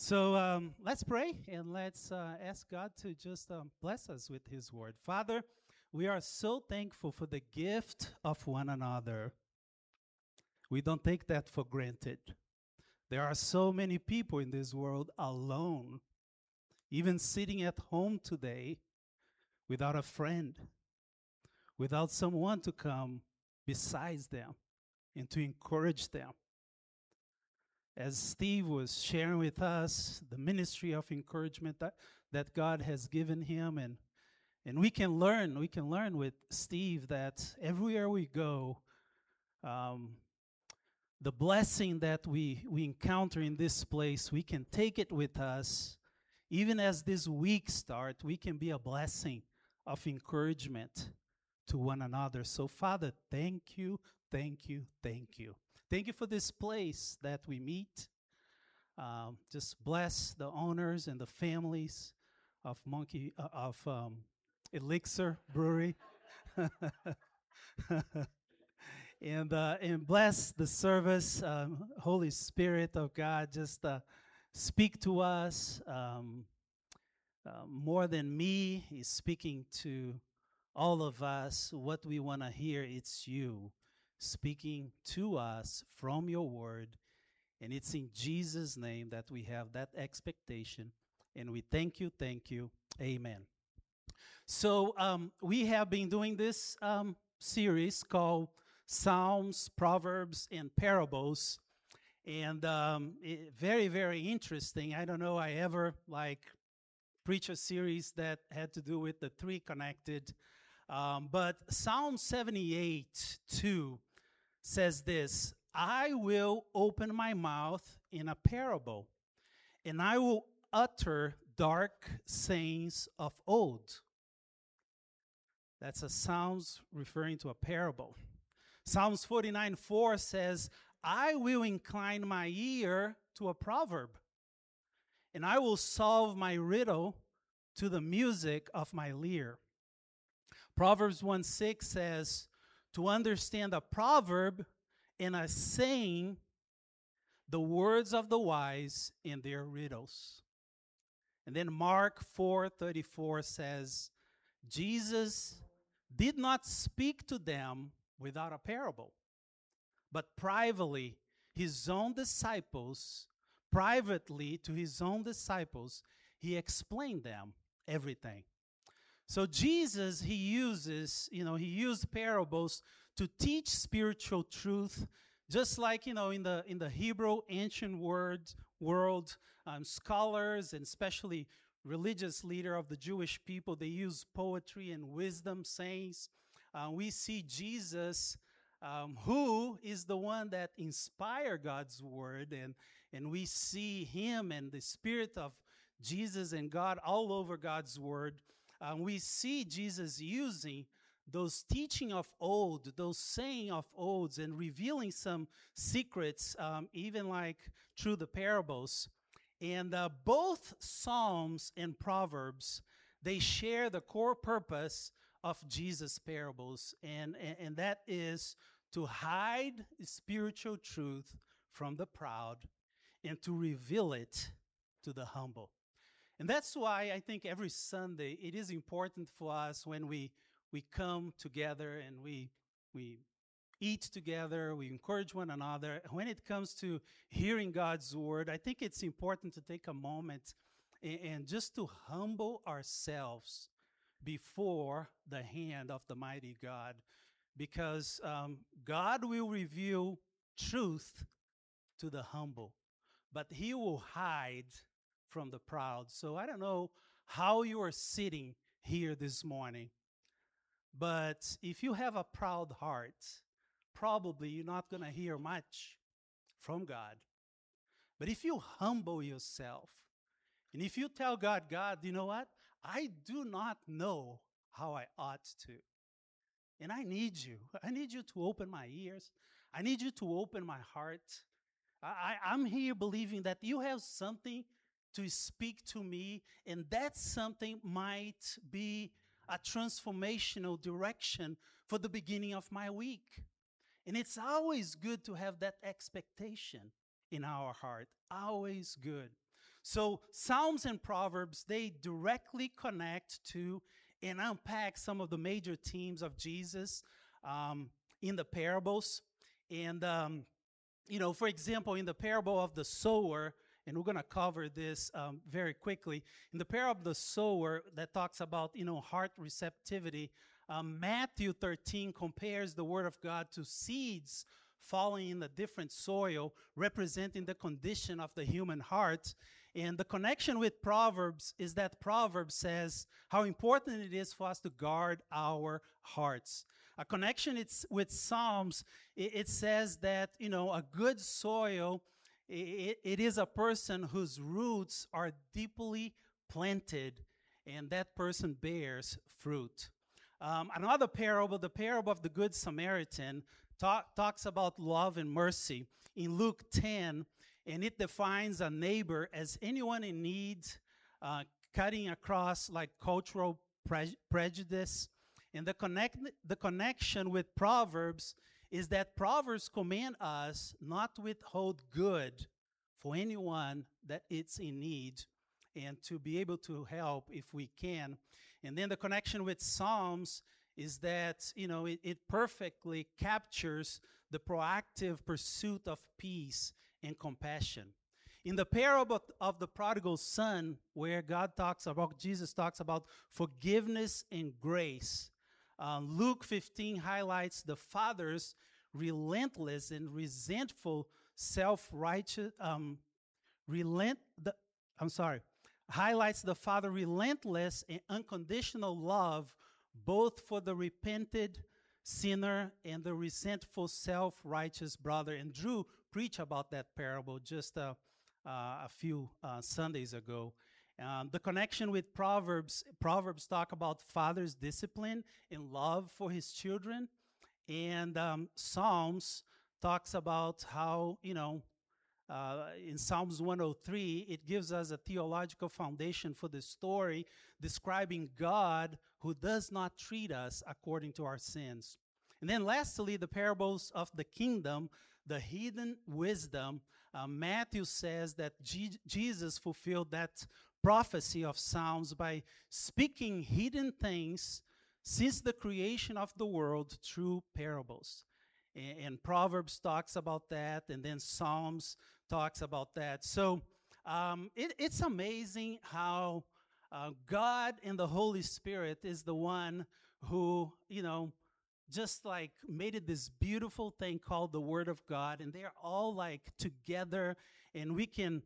Let's pray and let's ask God to just bless us with His word. Father, we are so thankful for the gift of one another. We don't take that for granted. There are so many people in this world alone, even sitting at home today without a friend, without someone to come besides them and to encourage them. As Steve was sharing with us the ministry of encouragement that God has given him, and we can learn with Steve that everywhere we go, the blessing that we encounter in this place, we can take it with us. Even as this week starts, we can be a blessing of encouragement to one another. So, Father, thank you, thank you, thank you. Thank you for this place that we meet. Just bless the owners and the families of Elixir Brewery, and bless the service. Holy Spirit of God, just speak to us. More than me, He's speaking to all of us. What we want to hear, it's you speaking to us from your word. And it's in Jesus' name that we have that expectation. And we thank you, amen. So we have been doing this series called Psalms, Proverbs, and Parables. And very, very interesting. I don't know I ever preach a series that had to do with the three connected. But Psalm 78:2 says this: I will open my mouth in a parable, and I will utter dark sayings of old. That's a Psalms referring to a parable. Psalms 49:4 says, I will incline my ear to a proverb, and I will solve my riddle to the music of my lyre. Proverbs 1:6 says, to understand a proverb and a saying, the words of the wise in their riddles. And then Mark 4:34 says, Jesus did not speak to them without a parable, but privately to his own disciples, he explained them everything. So Jesus, he used parables to teach spiritual truth, just like, in the Hebrew ancient world, scholars and especially religious leader of the Jewish people, they use poetry and wisdom sayings. We see Jesus, who is the one that inspired God's word, and we see him and the Spirit of Jesus and God all over God's word. We see Jesus using those teaching of old, those saying of olds, and revealing some secrets, even like through the parables. And both Psalms and Proverbs, they share the core purpose of Jesus' parables, and that is to hide spiritual truth from the proud and to reveal it to the humble. And that's why I think every Sunday it is important for us when we come together and we eat together, we encourage one another. When it comes to hearing God's word, I think it's important to take a moment and just to humble ourselves before the hand of the mighty God, because God will reveal truth to the humble, but he will hide from the proud. So I don't know how you are sitting here this morning, but if you have a proud heart, probably you're not going to hear much from God. But if you humble yourself, and if you tell God, God, you know what? I do not know how I ought to. And I need you. I need you to open my ears. I need you to open my heart. I'm here believing that you have something to speak to me, and that something might be a transformational direction for the beginning of my week. And it's always good to have that expectation in our heart. Always good. So Psalms and Proverbs, they directly connect to and unpack some of the major themes of Jesus in the parables. And, for example, in the parable of the sower, and we're going to cover this very quickly. In the parable of the sower that talks about, heart receptivity, Matthew 13 compares the word of God to seeds falling in a different soil, representing the condition of the human heart. And the connection with Proverbs is that Proverbs says how important it is for us to guard our hearts. A connection with Psalms, it says that, a good soil, it is a person whose roots are deeply planted, and that person bears fruit. Another parable, the parable of the Good Samaritan, talks about love and mercy in Luke 10, and it defines a neighbor as anyone in need, cutting across like cultural prejudice. And the connection with Proverbs is that Proverbs command us not to withhold good for anyone that it's in need, and to be able to help if we can. And then the connection with Psalms is that, it perfectly captures the proactive pursuit of peace and compassion. In the parable of the prodigal son, where Jesus talks about forgiveness and grace, Luke 15 highlights the father's relentless and resentful highlights the father's relentless and unconditional love, both for the repented sinner and the resentful, self-righteous brother. And Drew preached about that parable just a few Sundays ago. The connection with Proverbs talk about father's discipline and love for his children. And Psalms talks about how, in Psalms 103, it gives us a theological foundation for the story describing God who does not treat us according to our sins. And then lastly, the parables of the kingdom, the hidden wisdom. Matthew says that Jesus fulfilled that prophecy of Psalms by speaking hidden things since the creation of the world through parables. And Proverbs talks about that, and then Psalms talks about that. So it's amazing how God and the Holy Spirit is the one who, just like made it this beautiful thing called the Word of God, and they're all like together, and we can,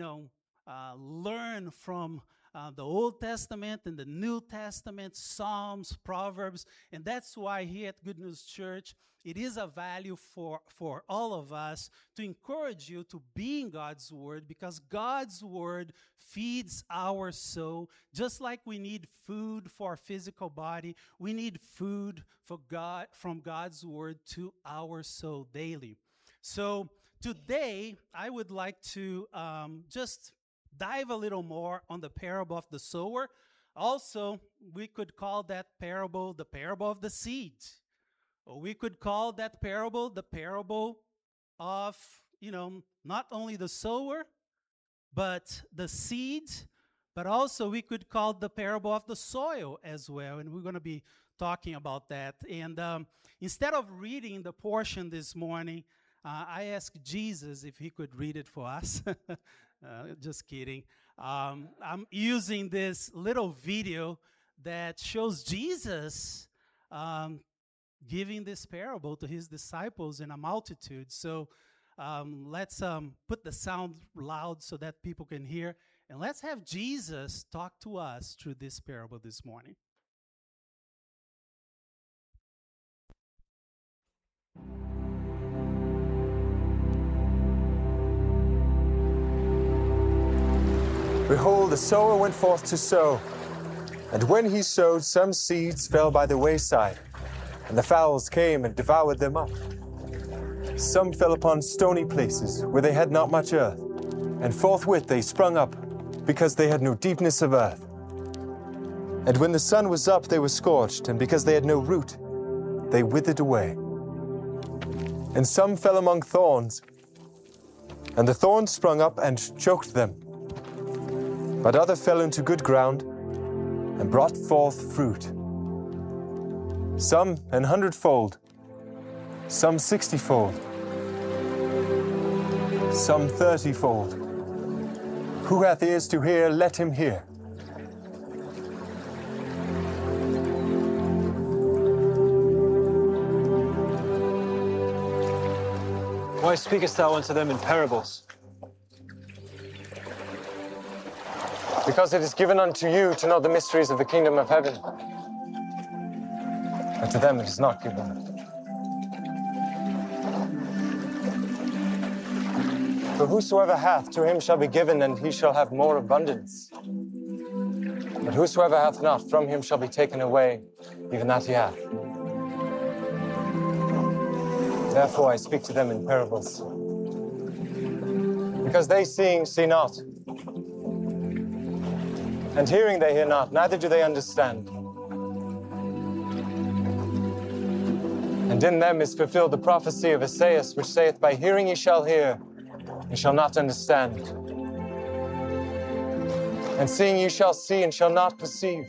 learn from the Old Testament and the New Testament, Psalms, Proverbs, and that's why here at Good News Church, it is a value for all of us to encourage you to be in God's Word, because God's Word feeds our soul. Just like we need food for our physical body, we need food from God's Word to our soul daily. So today, I would like to just dive a little more on the parable of the sower. Also, we could call that parable the parable of the seed. Or we could call that parable the parable of, not only the sower, but the seed, but also we could call the parable of the soil as well. And we're going to be talking about that. And instead of reading the portion this morning, I asked Jesus if he could read it for us. Just kidding. I'm using this little video that shows Jesus giving this parable to his disciples in a multitude. So let's put the sound loud so that people can hear. And let's have Jesus talk to us through this parable this morning. Behold, the sower went forth to sow. And when he sowed, some seeds fell by the wayside, and the fowls came and devoured them up. Some fell upon stony places, where they had not much earth, and forthwith they sprung up, because they had no deepness of earth. And when the sun was up, they were scorched, and because they had no root, they withered away. And some fell among thorns, and the thorns sprung up and choked them. But other fell into good ground and brought forth fruit. Some 100-fold, some 60-fold, some 30-fold. Who hath ears to hear, let him hear. Why speakest thou unto them in parables? Because it is given unto you to know the mysteries of the kingdom of heaven. But to them it is not given. For whosoever hath, to him shall be given, and he shall have more abundance. But whosoever hath not, from him shall be taken away, even that he hath. Therefore I speak to them in parables. Because they seeing, see not. And hearing they hear not, neither do they understand. And in them is fulfilled the prophecy of Esaias, which saith, By hearing ye shall hear, ye shall not understand. And seeing ye shall see, and shall not perceive.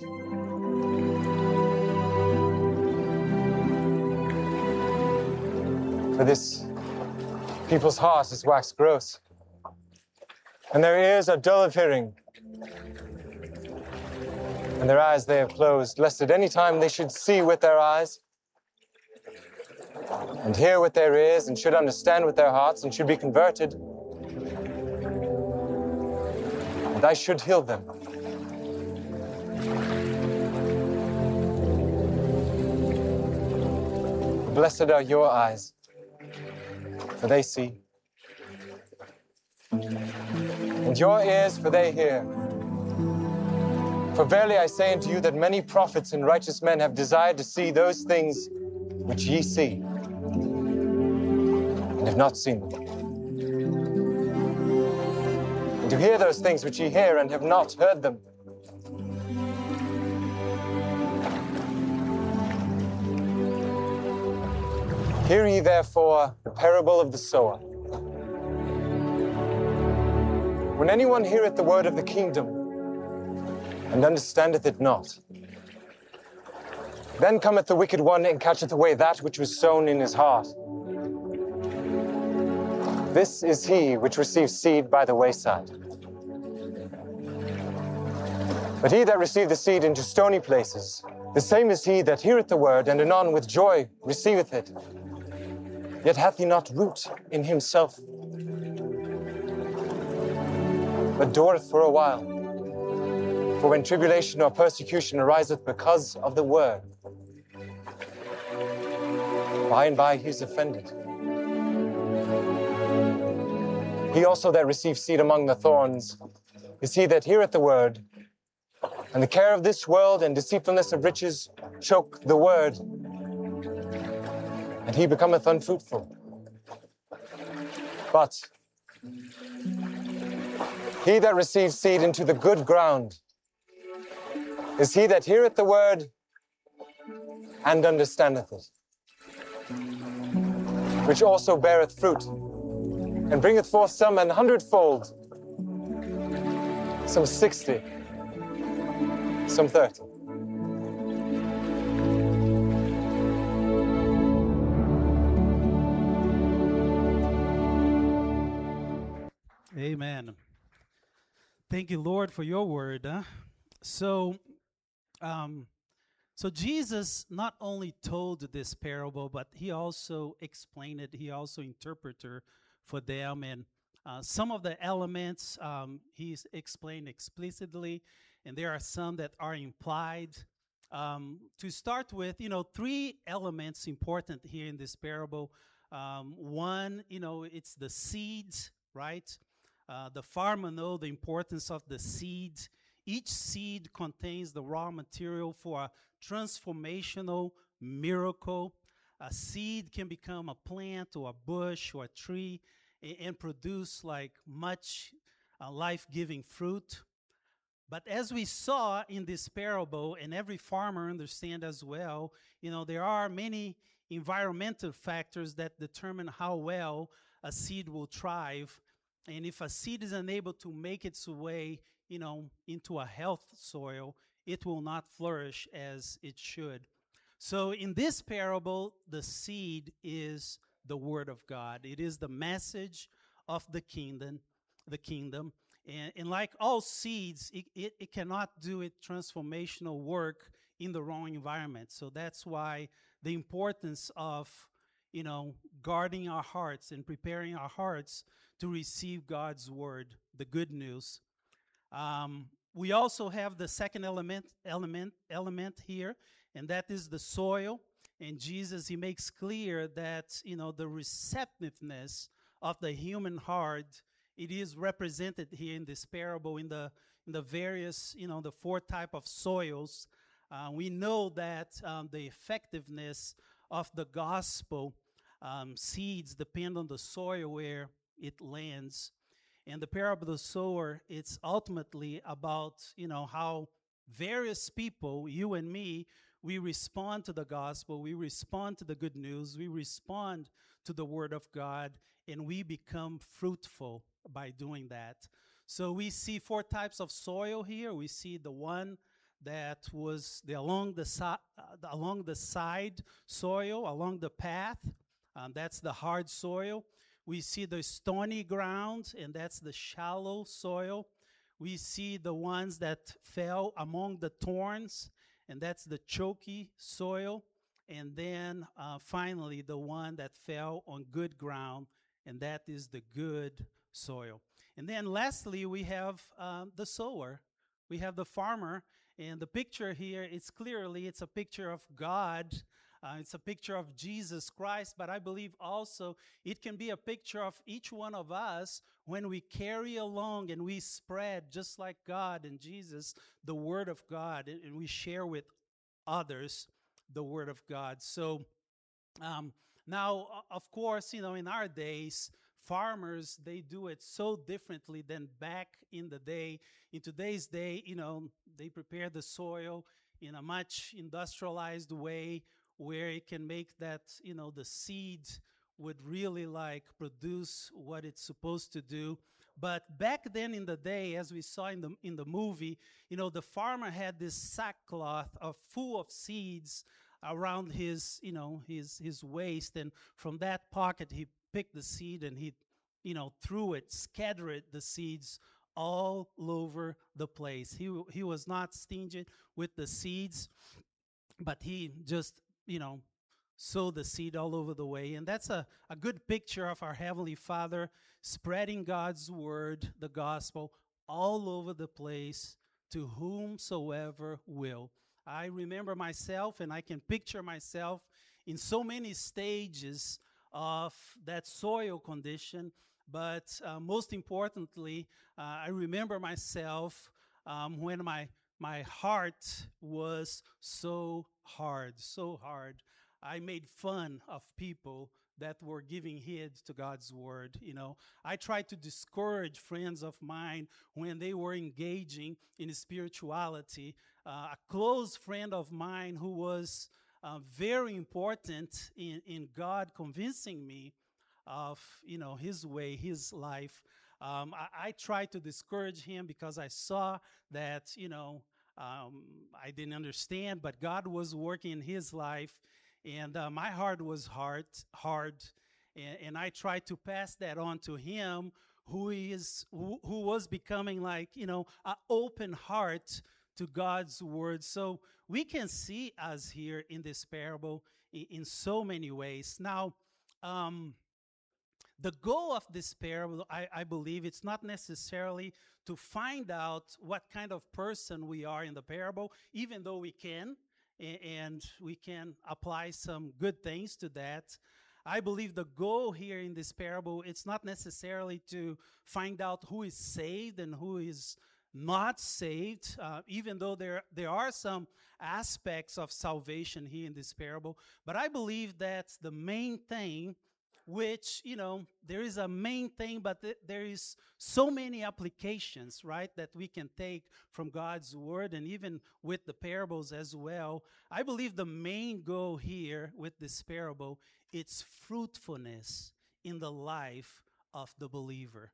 For this people's heart is waxed gross, and their ears are dull of hearing, and their eyes they have closed, lest at any time they should see with their eyes, and hear with their ears, and should understand with their hearts, and should be converted, and I should heal them. Blessed are your eyes, for they see, and your ears, for they hear. For verily I say unto you that many prophets and righteous men have desired to see those things which ye see, and have not seen them, and to hear those things which ye hear, and have not heard them. Hear ye therefore the parable of the sower. When anyone heareth the word of the kingdom, and understandeth it not, then cometh the wicked one, and catcheth away that which was sown in his heart. This is he which receives seed by the wayside. But he that received the seed into stony places, the same is he that heareth the word, and anon with joy receiveth it. Yet hath he not root in himself, but dureth for a while. For when tribulation or persecution ariseth because of the word, by and by he is offended. He also that receives seed among the thorns is he that heareth the word, and the care of this world and deceitfulness of riches choke the word, and he becometh unfruitful. But he that receives seed into the good ground is he that heareth the word and understandeth it, which also beareth fruit, and bringeth forth some 100-fold, some 60, some 30. Amen. Thank you, Lord, for your word. So Jesus not only told this parable, but he also explained it. He also interpreted for them, and some of the elements he's explained explicitly, and there are some that are implied. To start with, three elements important here in this parable. One, it's the seeds, right? The farmer knows the importance of the seeds. Each seed contains the raw material for a transformational miracle. A seed can become a plant or a bush or a tree and produce like much life-giving fruit. But as we saw in this parable, and every farmer understands as well, there are many environmental factors that determine how well a seed will thrive. And if a seed is unable to make its way, into a health soil, it will not flourish as it should. So in this parable, the seed is the word of God. It is the message of the kingdom. And like all seeds, it cannot do it transformational work in the wrong environment. So that's why the importance of, guarding our hearts and preparing our hearts to receive God's word, the good news. We also have the second element here, and that is the soil. And Jesus, he makes clear that, the receptiveness of the human heart, it is represented here in this parable in the various, the four type of soils. We know that the effectiveness of the gospel seeds depend on the soil where it lands. And the parable of the sower, it's ultimately about, how various people, you and me, we respond to the gospel, we respond to the good news, we respond to the word of God, and we become fruitful by doing that. So we see four types of soil here. We see the one that was along the side soil, along the path. That's the hard soil. We see the stony ground, and that's the shallow soil. We see the ones that fell among the thorns, and that's the choky soil. And then finally, the one that fell on good ground, and that is the good soil. And then lastly, we have the sower. We have the farmer. And the picture here, it's a picture of God. It's a picture of Jesus Christ, but I believe also it can be a picture of each one of us when we carry along and we spread, just like God and Jesus, the Word of God, and we share with others the Word of God. So now, of course, in our days, farmers, they do it so differently than back in the day. In today's day, they prepare the soil in a much industrialized way, where it can make that, the seed would really produce what it's supposed to do. But back then in the day, as we saw in the movie, the farmer had this sackcloth full of seeds around his waist, and from that pocket he picked the seed and he threw it, scattered the seeds all over the place. He was not stingy with the seeds, but he just sow the seed all over the way. And that's a good picture of our Heavenly Father spreading God's word, the gospel, all over the place to whomsoever will. I remember myself, and I can picture myself in so many stages of that soil condition. But most importantly, I remember myself when my heart was so hard. I made fun of people that were giving heed to God's word. I tried to discourage friends of mine when they were engaging in spirituality. A close friend of mine who was very important in God convincing me of his way, his life. I tried to discourage him because I saw that I didn't understand, but God was working in his life, and my heart was hard, and I tried to pass that on to him, who was becoming an open heart to God's word. So we can see us here in this parable in so many ways. Now, the goal of this parable, I believe, it's not necessarily to find out what kind of person we are in the parable, even though we can, and we can apply some good things to that. I believe the goal here in this parable, it's not necessarily to find out who is saved and who is not saved, even though there are some aspects of salvation here in this parable. But I believe that the main thing, which, there is a main thing, but there is so many applications, right, that we can take from God's word, and even with the parables as well. I believe the main goal here with this parable, it's fruitfulness in the life of the believer.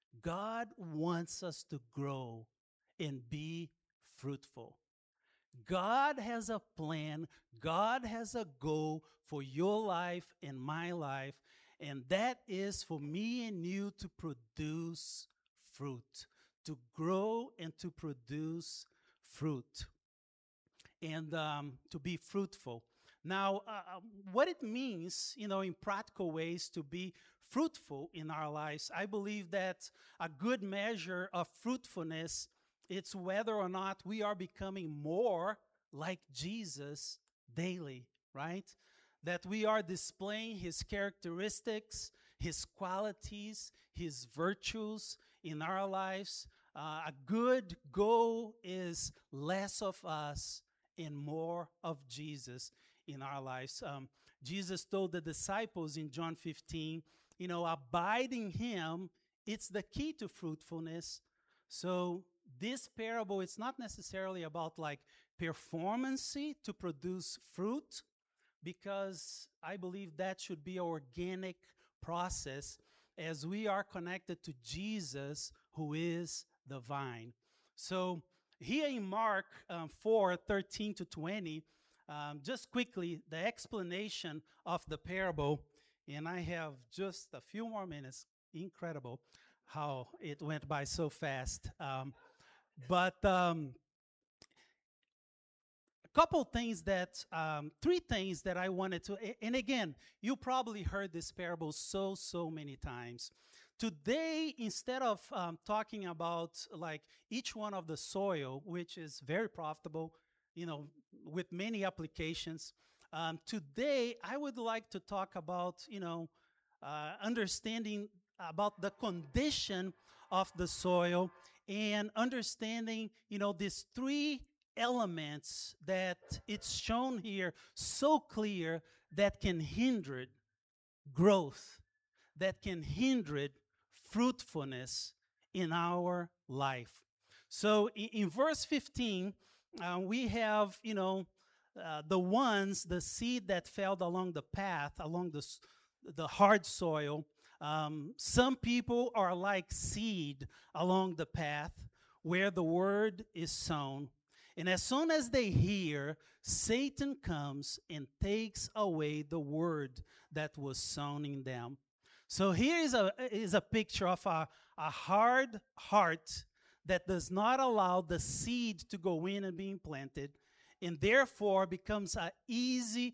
God wants us to grow and be fruitful. God has a plan. God has a goal for your life and my life, and that is for me and you to produce fruit, to grow and to produce fruit, and to be fruitful. Now, what it means, in practical ways to be fruitful in our lives, I believe that a good measure of fruitfulness, it's whether or not we are becoming more like Jesus daily, right? That we are displaying his characteristics, his qualities, his virtues in our lives. A good goal is less of us and more of Jesus in our lives. Jesus told the disciples in John 15, abide in him, it's the key to fruitfulness. So this parable, it's not necessarily about like performancy to produce fruit, because I believe that should be an organic process as we are connected to Jesus, who is the vine. So here in Mark 4:13-20, just quickly, the explanation of the parable, and I have just a few more minutes. Incredible how it went by so fast. But three things that I wanted to, and again, you probably heard this parable so many times. Today, instead of talking about like each one of the soil, which is very profitable, with many applications, today I would like to talk about, understanding about the condition of the soil and understanding, these three elements that it's shown here so clear that can hinder growth, that can hinder fruitfulness in our life. So in verse 15, we have, the seed that fell along the path, along the hard soil. Some people are like seed along the path where the word is sown. And as soon as they hear, Satan comes and takes away the word that was sown in them. So here is a picture of a hard heart that does not allow the seed to go in and be implanted, and therefore becomes an easy,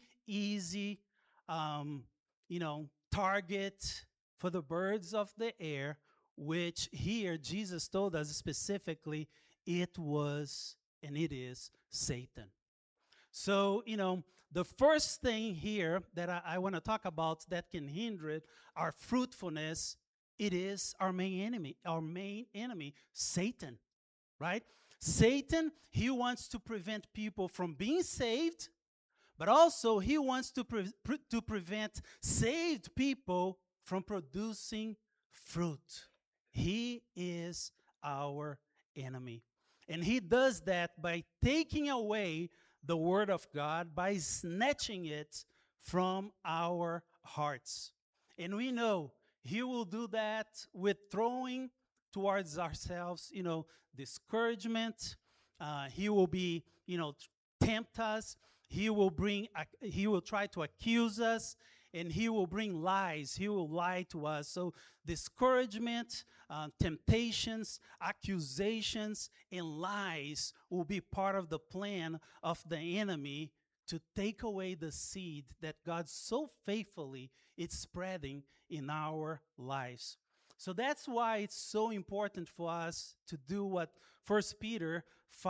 target for the birds of the air, which here Jesus told us specifically it was and it is Satan. So, the first thing here that I want to talk about that can hinder our fruitfulness, it is our main enemy, Satan, right? Satan, he wants to prevent people from being saved, but also he wants to prevent saved people from producing fruit. He is our enemy. And he does that by taking away the word of God, by snatching it from our hearts. And we know he will do that with throwing towards ourselves, discouragement. He will be, tempt us. He will try to accuse us, and he will bring lies. He will lie to us. So discouragement, temptations, accusations, and lies will be part of the plan of the enemy to take away the seed that God so faithfully is spreading in our lives. So that's why it's so important for us to do what 1 Peter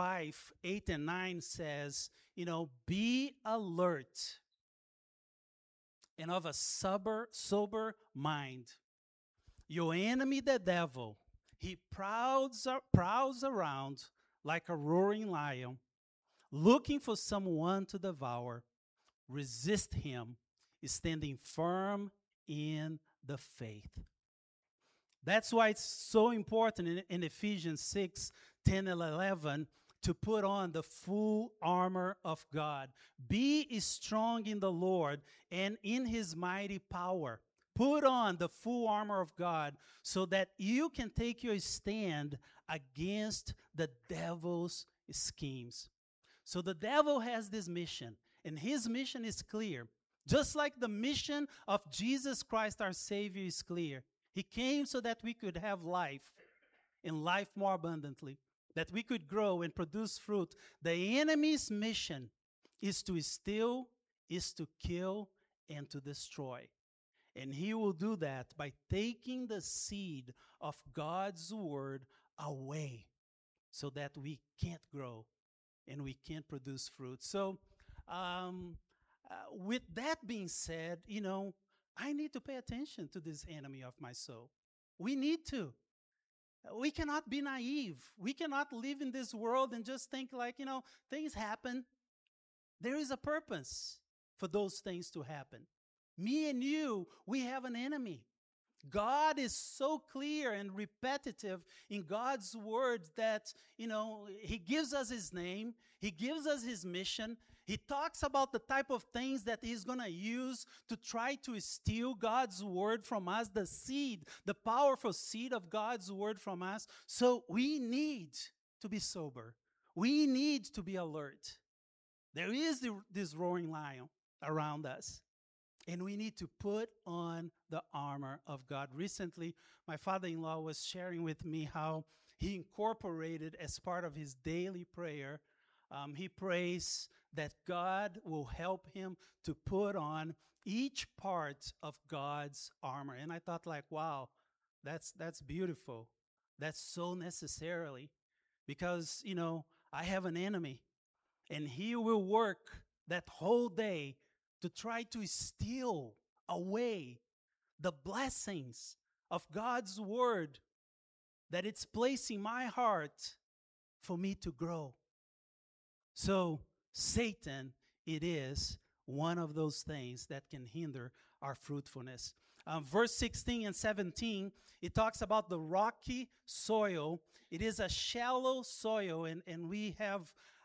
5:8-9 says, be alert and of a sober mind. Your enemy, the devil, he prowls around like a roaring lion, looking for someone to devour. Resist him, standing firm in the faith. That's why it's so important in Ephesians 6:10 and 11 to put on the full armor of God. Be strong in the Lord and in his mighty power. Put on the full armor of God so that you can take your stand against the devil's schemes. So the devil has this mission, and his mission is clear. Just like the mission of Jesus Christ, our Savior, is clear. He came so that we could have life, and life more abundantly, that we could grow and produce fruit. The enemy's mission is to steal, is to kill, and to destroy. And he will do that by taking the seed of God's word away so that we can't grow and we can't produce fruit. So, with that being said, I need to pay attention to this enemy of my soul. We need to. We cannot be naive. We cannot live in this world and just think like, things happen. There is a purpose for those things to happen. Me and you, we have an enemy. God is so clear and repetitive in God's word that, he gives us his name. He gives us his mission. He talks about the type of things that he's going to use to try to steal God's word from us, the seed, the powerful seed of God's word from us. So we need to be sober. We need to be alert. There is this roaring lion around us. And we need to put on the armor of God. Recently, my father-in-law was sharing with me how he incorporated as part of his daily prayer, he prays that God will help him to put on each part of God's armor. And I thought like, wow, that's beautiful. That's so necessarily because, I have an enemy and he will work that whole day to try to steal away the blessings of God's word that it's placed in my heart for me to grow. So Satan, it is one of those things that can hinder our fruitfulness. Verse 16 and 17, it talks about the rocky soil. It is a shallow soil, and we have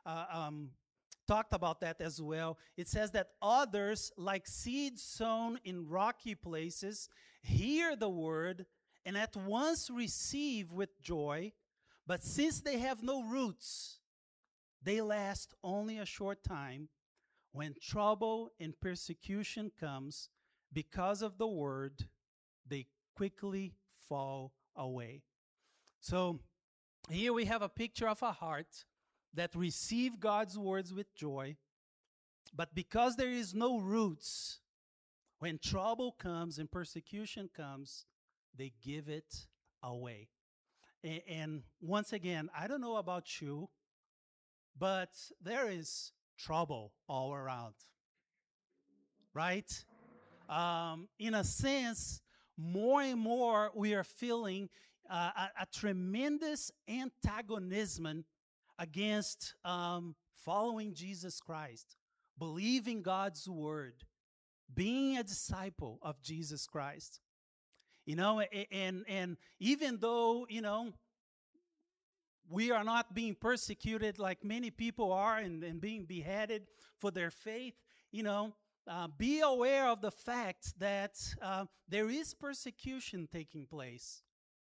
talked about that as well. It says that others, like seeds sown in rocky places, hear the word and at once receive with joy, but since they have no roots, they last only a short time. When trouble and persecution comes because of the word, they quickly fall away. So here we have a picture of a heart that receive God's words with joy, but because there is no roots, when trouble comes and persecution comes, they give it away. And once again, I don't know about you, but there is trouble all around, right? In a sense, more and more we are feeling a tremendous antagonism against following Jesus Christ, believing God's word, being a disciple of Jesus Christ. And even though, we are not being persecuted like many people are and being beheaded for their faith, be aware of the fact that there is persecution taking place.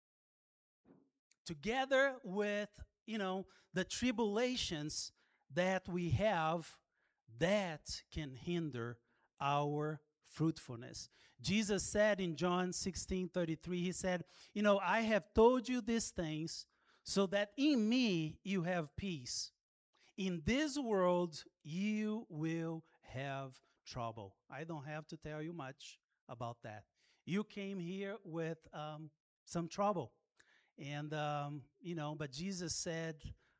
Together with, the tribulations that we have, that can hinder our fruitfulness. Jesus said in John 16:33, he said, I have told you these things so that in me you have peace. In this world you will have trouble. I don't have to tell you much about that. You came here with some trouble. And, but Jesus said,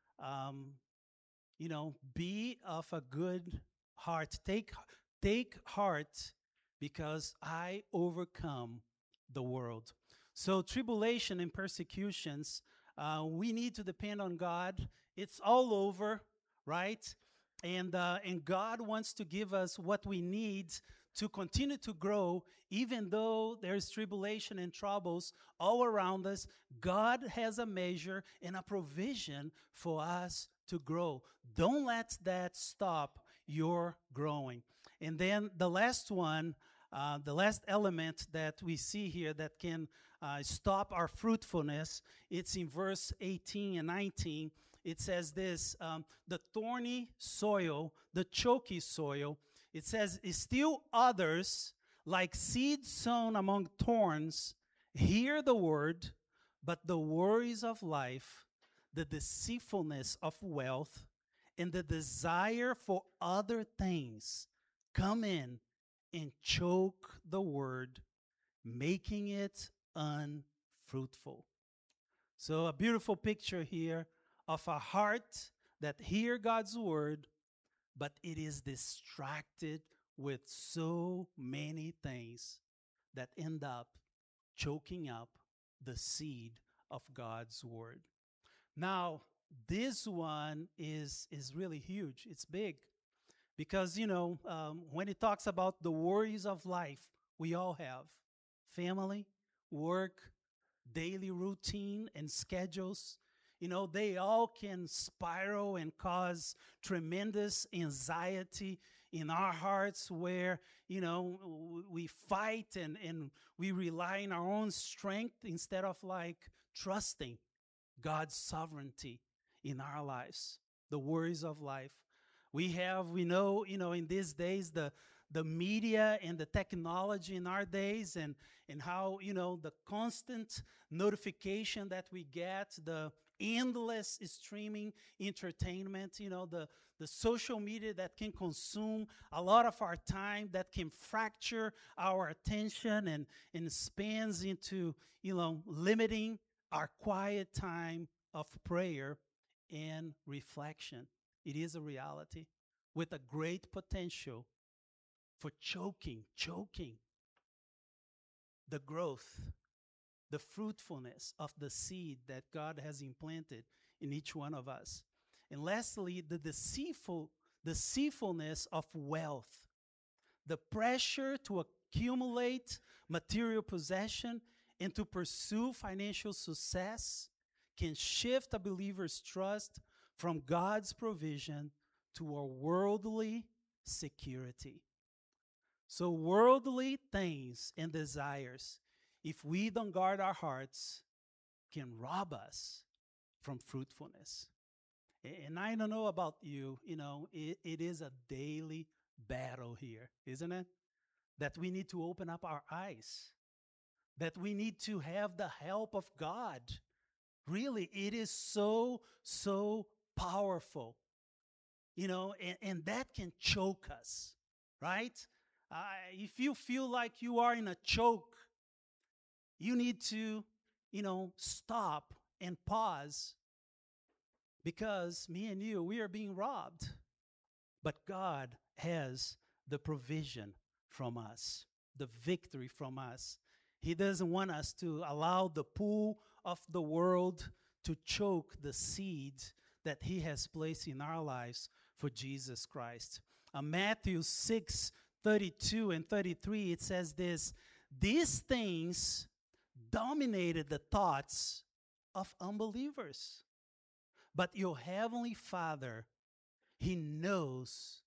be of a good heart. Take heart because I overcome the world. So tribulation and persecutions, we need to depend on God. It's all over, right? And God wants to give us what we need to continue to grow, even though there's tribulation and troubles all around us. God has a measure and a provision for us to grow. Don't let that stop your growing. And then the last one, The last element that we see here that can stop our fruitfulness, it's in verse 18 and 19. It says this, the thorny soil, the choky soil, it says, still others, like seed sown among thorns, hear the word, but the worries of life, the deceitfulness of wealth, and the desire for other things come in and choke the word, making it unfruitful. So a beautiful picture here of a heart that hear God's word, but it is distracted with so many things that end up choking up the seed of God's word. Now, this one is really huge. It's big because, when it talks about the worries of life, we all have family, work, daily routine, and schedules. They all can spiral and cause tremendous anxiety in our hearts where, we fight and we rely on our own strength instead of trusting God's sovereignty in our lives, the worries of life. We know, in these days, the media and the technology in our days and how, the constant notification that we get, the endless streaming entertainment, the social media that can consume a lot of our time, that can fracture our attention and spans into, limiting our quiet time of prayer and reflection. It is a reality with a great potential for choking the growth, the fruitfulness of the seed that God has implanted in each one of us. And lastly, the deceitfulness of wealth, the pressure to accumulate material possession and to pursue financial success can shift a believer's trust from God's provision to a worldly security. So worldly things and desires, if we don't guard our hearts, can rob us from fruitfulness. And I don't know about you, it is a daily battle here, isn't it? That we need to open up our eyes, that we need to have the help of God. Really, it is so powerful, and that can choke us, right? If you feel like you are in a choke, you need to, stop and pause, because me and you, we are being robbed. But God has the provision from us, the victory from us. He doesn't want us to allow the pull of the world to choke the seeds that He has placed in our lives for Jesus Christ. Matthew 6:32 and 33, it says this, these things dominated the thoughts of unbelievers. But your heavenly Father, He knows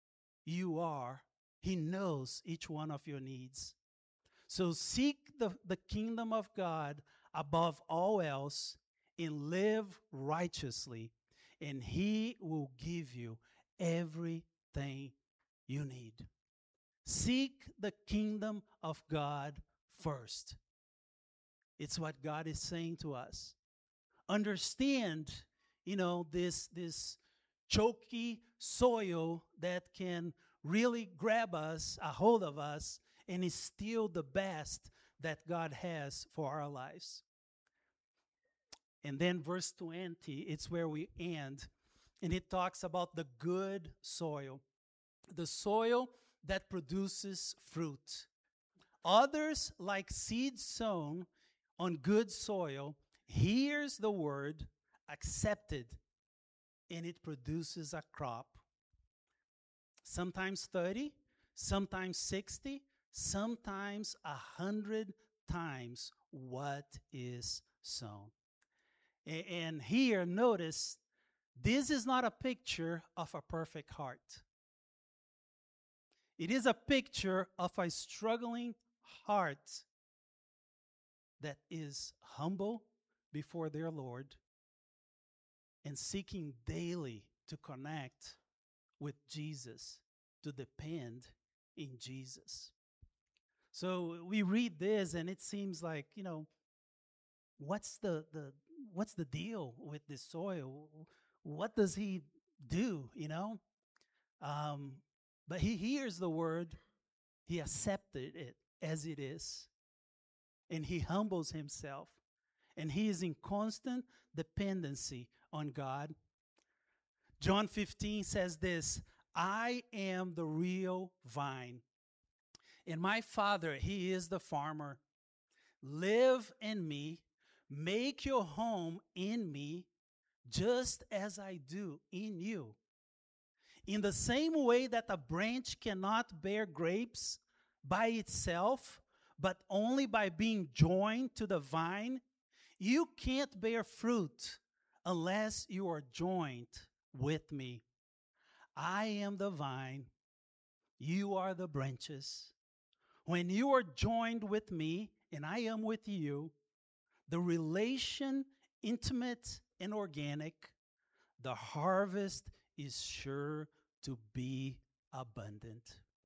He knows each one of your needs. So seek the kingdom of God above all else and live righteously, and He will give you everything you need. Seek the kingdom of God first. It's what God is saying to us. Understand, this choky soil that can really grab us, a hold of us, and steal the best that God has for our lives. And then verse 20, it's where we end. And it talks about the good soil, the soil that produces fruit. Others, like seed sown on good soil, hears the word, accepted, and it produces a crop. Sometimes 30, sometimes 60, sometimes 100 times what is sown. And here, notice, this is not a picture of a perfect heart. It is a picture of a struggling heart that is humble before their Lord and seeking daily to connect with Jesus, to depend in Jesus. So we read this and it seems like, what's the deal with this soil? What does he do, But he hears the word, he accepted it as it is, and he humbles himself, and he is in constant dependency on God. John 15 says this, I am the real vine, and my Father, he is the farmer. Live in me, make your home in me, just as I do in you. In the same way that a branch cannot bear grapes by itself, but only by being joined to the vine, you can't bear fruit unless you are joined with me. I am the vine, you are the branches. When you are joined with me and I am with you, the relation intimate and organic, the harvest is sure to be abundant.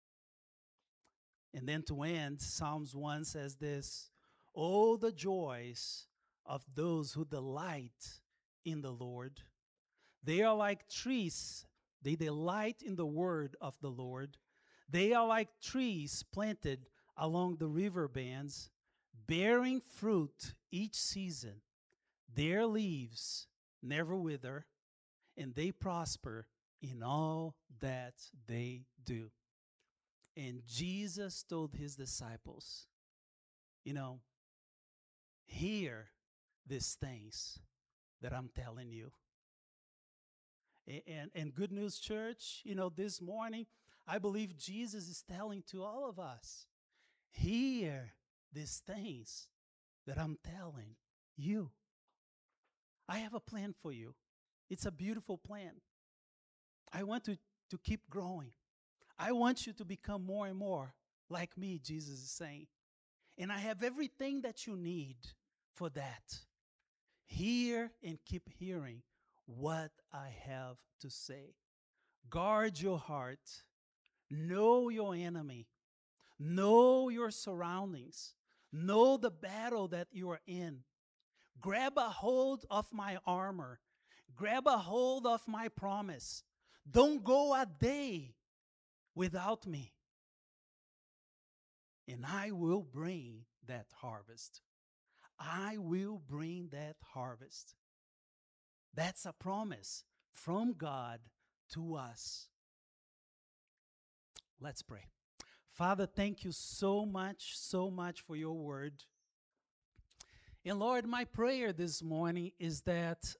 And then to end, Psalms 1 says this, oh, the joys of those who delight in the Lord. They are like trees. They delight in the word of the Lord. They are like trees planted along the river bands, bearing fruit each season. Their leaves never wither, and they prosper in all that they do. And Jesus told his disciples, hear these things that I'm telling you. And Good News Church, this morning, I believe Jesus is telling to all of us, hear these things that I'm telling you. I have a plan for you. It's a beautiful plan. I want to keep growing. I want you to become more and more like me, Jesus is saying. And I have everything that you need for that. Hear and keep hearing what I have to say. Guard your heart. Know your enemy. Know your surroundings. Know the battle that you are in. Grab a hold of my armor. Grab a hold of my promise. Don't go a day without me. And I will bring that harvest. I will bring that harvest. That's a promise from God to us. Let's pray. Father, thank you so much for your word. And Lord, my prayer this morning is that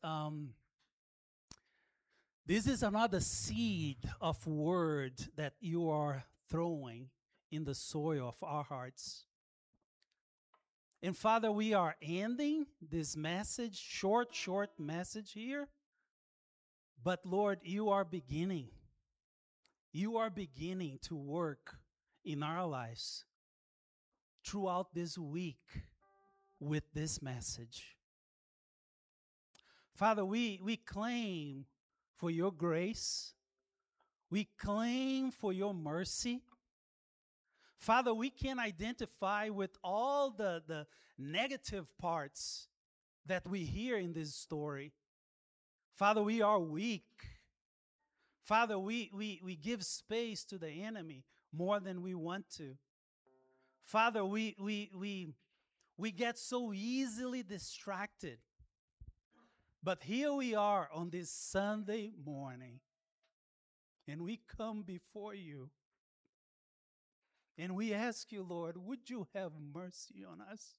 this is another seed of word that you are throwing in the soil of our hearts. And Father, we are ending this message, short message here. But Lord, you are beginning. You are beginning to work in our lives throughout this week with this message. Father, we claim for your grace. We claim for your mercy. Father, we can identify with all the negative parts that we hear in this story. Father, we are weak. Father, we give space to the enemy more than we want to. Father, we get so easily distracted. But here we are on this Sunday morning, and we come before you. And we ask you, Lord, would you have mercy on us?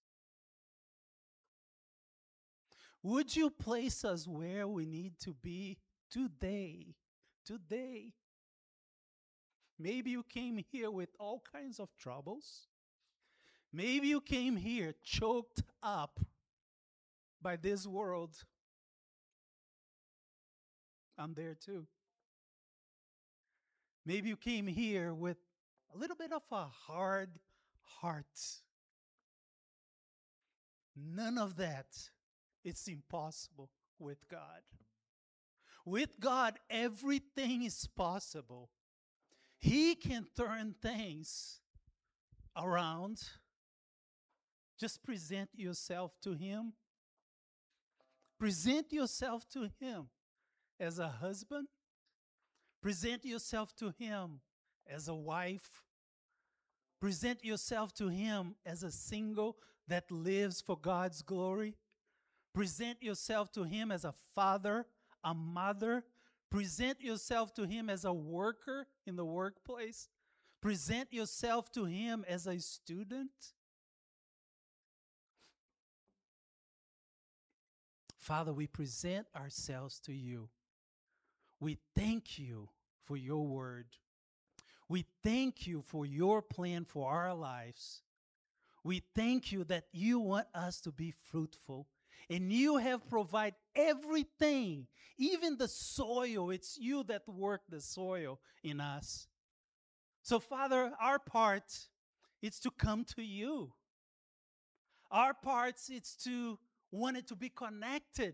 Would you place us where we need to be today? Today. Maybe you came here with all kinds of troubles. Maybe you came here choked up by this world. I'm there too. Maybe you came here with a little bit of a hard heart. None of that. It's impossible with God. With God, everything is possible. He can turn things around. Just present yourself to Him. Present yourself to Him as a husband. Present yourself to Him as a wife. Present yourself to Him as a single that lives for God's glory. Present yourself to Him as a father, a mother. Present yourself to Him as a worker in the workplace. Present yourself to Him as a student. Father, we present ourselves to You. We thank You for Your word. We thank You for Your plan for our lives. We thank You that You want us to be fruitful. And You have provided everything, even the soil. It's You that work the soil in us. So, Father, our part is to come to You. Our part is to want it to be connected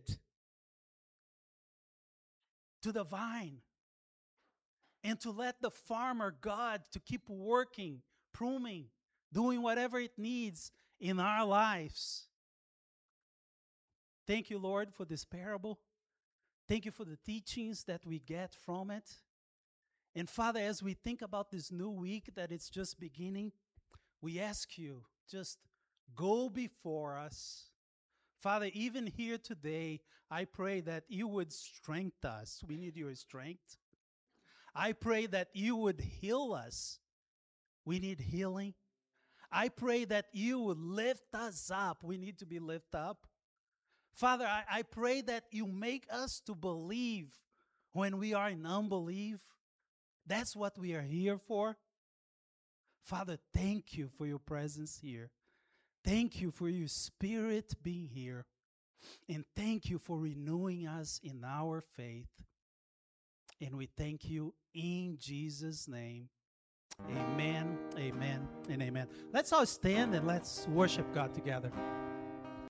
to the vine. And to let the farmer, God, to keep working, pruning, doing whatever it needs in our lives. Thank You, Lord, for this parable. Thank You for the teachings that we get from it. And Father, as we think about this new week that it's just beginning, we ask You, just go before us. Father, even here today, I pray that You would strengthen us. We need Your strength. I pray that You would heal us. We need healing. I pray that You would lift us up. We need to be lifted up. Father, I pray that You make us to believe when we are in unbelief. That's what we are here for. Father, thank You for Your presence here. Thank You for Your Spirit being here. And thank You for renewing us in our faith. And we thank You in Jesus' name. Amen, amen, and amen. Let's all stand and let's worship God together.